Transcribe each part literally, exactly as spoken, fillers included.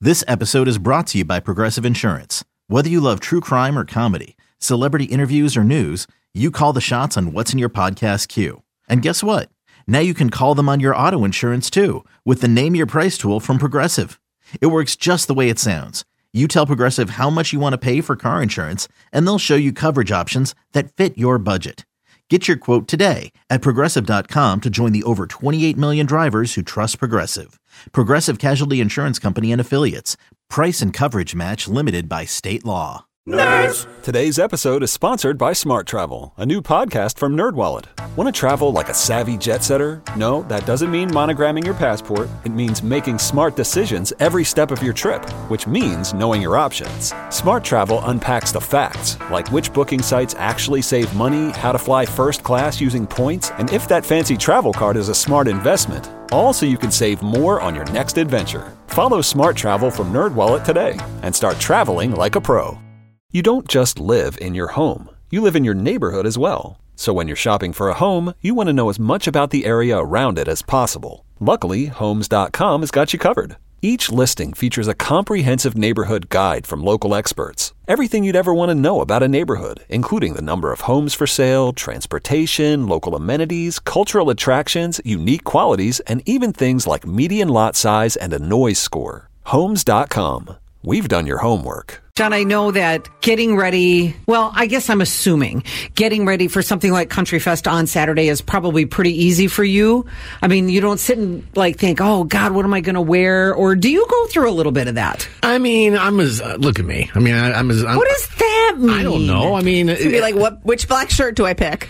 This episode is brought to you by Progressive Insurance. Whether you love true crime or comedy, celebrity interviews or news, you call the shots on what's in your podcast queue. And guess what? Now you can call them on your auto insurance too with the Name Your Price tool from Progressive. It works just the way it sounds. You tell Progressive how much you want to pay for car insurance, and they'll show you coverage options that fit your budget. Get your quote today at Progressive dot com to join the over twenty-eight million drivers who trust Progressive. Progressive Casualty Insurance Company and Affiliates. Price and coverage match limited by state law. Nerds! Today's episode is sponsored by Smart Travel, a new podcast from NerdWallet. Want to travel like a savvy jet setter? No, that doesn't mean monogramming your passport. It means making smart decisions every step of your trip, which means knowing your options. Smart Travel unpacks the facts, like which booking sites actually save money, how to fly first class using points, and if that fancy travel card is a smart investment. All so you can save more on your next adventure. Follow Smart Travel from NerdWallet today and start traveling like a pro. You don't just live in your home. You live in your neighborhood as well. So when you're shopping for a home, you want to know as much about the area around it as possible. Luckily, Homes dot com has got you covered. Each listing features a comprehensive neighborhood guide from local experts. Everything you'd ever want to know about a neighborhood, including the number of homes for sale, transportation, local amenities, cultural attractions, unique qualities, and even things like median lot size and a noise score. Homes dot com. We've done your homework. John, I know that getting ready, well, I guess I'm assuming getting ready for something like Country Fest on Saturday is probably pretty easy for you. I mean, you don't sit and like think, oh God, what am I going to wear? Or do you go through a little bit of that? I mean, I'm as, uh, look at me. I mean, I, I'm as, I'm, what does that mean? I don't know. I mean, it's gonna be like, what, which black shirt do I pick?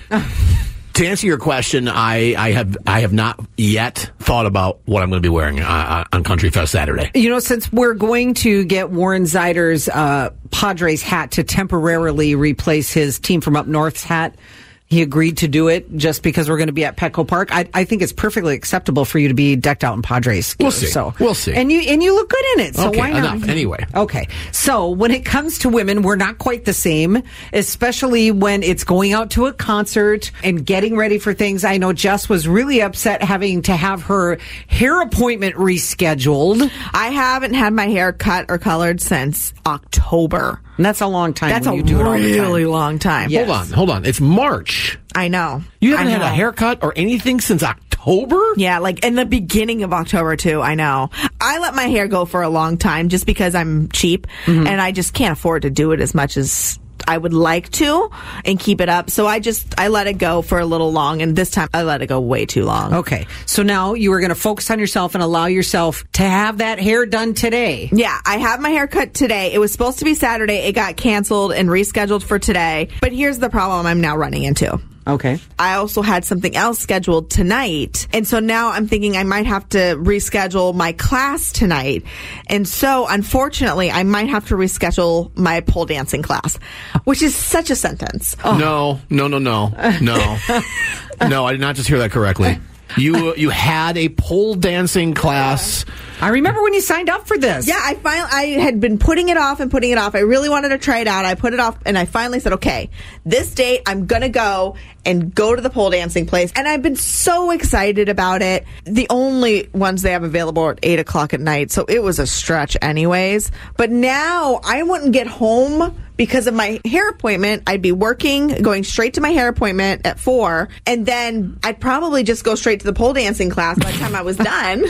To answer your question, I, I have I have not yet thought about what I'm going to be wearing uh, on Country Fest Saturday. You know, since we're going to get Warren Zeider's uh, Padres hat to temporarily replace his Team from Up North's hat, he agreed to do it just because we're going to be at Petco Park. I, I think it's perfectly acceptable for you to be decked out in Padres gear. We'll see. So, we'll see. And you and you look good in it. So okay, why not? Enough. Anyway. Okay. So when it comes to women, we're not quite the same, especially when it's going out to a concert and getting ready for things. I know Jess was really upset having to have her hair appointment rescheduled. I haven't had my hair cut or colored since October. And that's a long time. That's when a you do it all the really time. long time. Yes. Hold on, hold on. It's March. I know. You haven't I had know. a haircut or anything since October? Yeah, like in the beginning of October, too. I know. I let my hair go for a long time just because I'm cheap, mm-hmm. and I just can't afford to do it as much as I would like to and keep it up. So I just, I let it go for a little long, and this time I let it go way too long. Okay. So now you are going to focus on yourself and allow yourself to have that hair done today. Yeah, I have my hair cut today. It was supposed to be Saturday. It got canceled and rescheduled for today. But here's the problem I'm now running into. Okay. I also had something else scheduled tonight. And so now I'm thinking I might have to reschedule my class tonight. And so, unfortunately, I might have to reschedule my pole dancing class, which is such a sentence. Oh. No, no, no, no, no. No, I did not just hear that correctly. You you had a pole dancing class. I remember when you signed up for this. Yeah, I finally I had been putting it off and putting it off. I really wanted to try it out. I put it off, and I finally said, okay, this date I'm going to go and go to the pole dancing place. And I've been so excited about it. The only ones they have available are at eight o'clock at night, so it was a stretch anyways. But now I wouldn't get home because of my hair appointment. I'd be working, going straight to my hair appointment at four, and then I'd probably just go straight to the pole dancing class by the time I was done.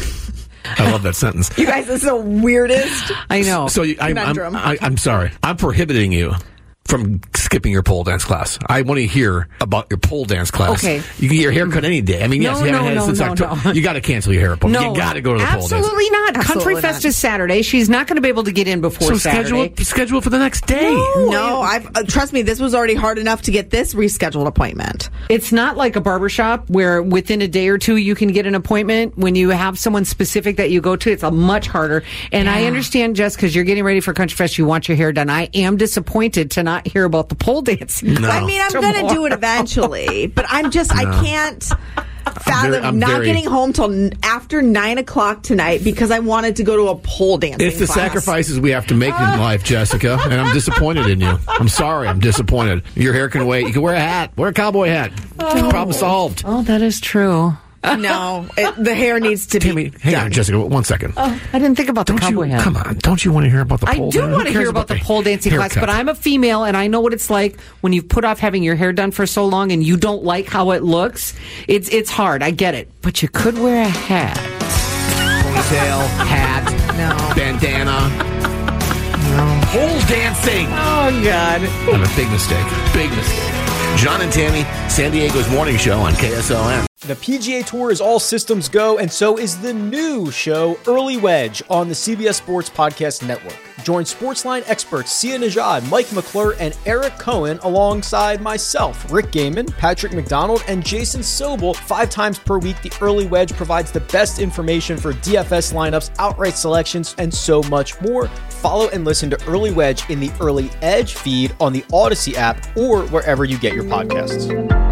I love that sentence. You guys, this is the weirdest. I know. So you, I, I'm, I, I'm sorry. I'm prohibiting you from skipping your pole dance class. I want to hear about your pole dance class. Okay. You can get your hair cut any day. I mean, yes, no, you haven't no, had it no, since no, October. no. You got to cancel your hair appointment. No, you got to go to the pole dance. Absolutely not. Absolutely Country not. Fest is Saturday. She's not going to be able to get in before so Saturday. schedule schedule it for the next day. No, No, I've uh, trust me, this was already hard enough to get this rescheduled appointment. It's not like a barbershop where within a day or two you can get an appointment. When you have someone specific that you go to, it's a much harder. And yeah. I understand, Jess, because you're getting ready for Country Fest, you want your hair done. I am disappointed to not hear about the pole dancing. No. I mean, I'm going to do it eventually, but I'm just, no. I can't fathom very, I'm not very, getting home till n- after nine o'clock tonight because I wanted to go to a pole dancing It's the class. sacrifices we have to make in life, Jessica, and I'm disappointed in you. I'm sorry, I'm disappointed. Your hair can wait. You can wear a hat. Wear a cowboy hat. Oh. Problem solved. Oh, that is true. No, it, the hair needs to Tammy, be hang done. on, Jessica, one second. I didn't think about the don't cowboy you, hat. Come on, don't you want to hear about the pole I do dance? want to Who cares hear about the pole dancing class, haircut? but I'm a female and I know what it's like when you've put off having your hair done for so long and you don't like how it looks. It's it's hard. I get it, but you could wear a hat, Ponytail, hat, no bandana, no. Pole dancing. Oh God! What a big mistake. Big mistake. John and Tammy, San Diego's morning show on K S O N. The P G A Tour is all systems go, and so is the new show, Early Wedge, on the C B S Sports Podcast Network. Join Sportsline experts Sia Najad, Mike McClure, and Eric Cohen alongside myself, Rick Gaiman, Patrick McDonald, and Jason Sobel. Five times per week, the Early Wedge provides the best information for D F S lineups, outright selections, and so much more. Follow and listen to Early Wedge in the Early Edge feed on the Odyssey app or wherever you get your podcasts.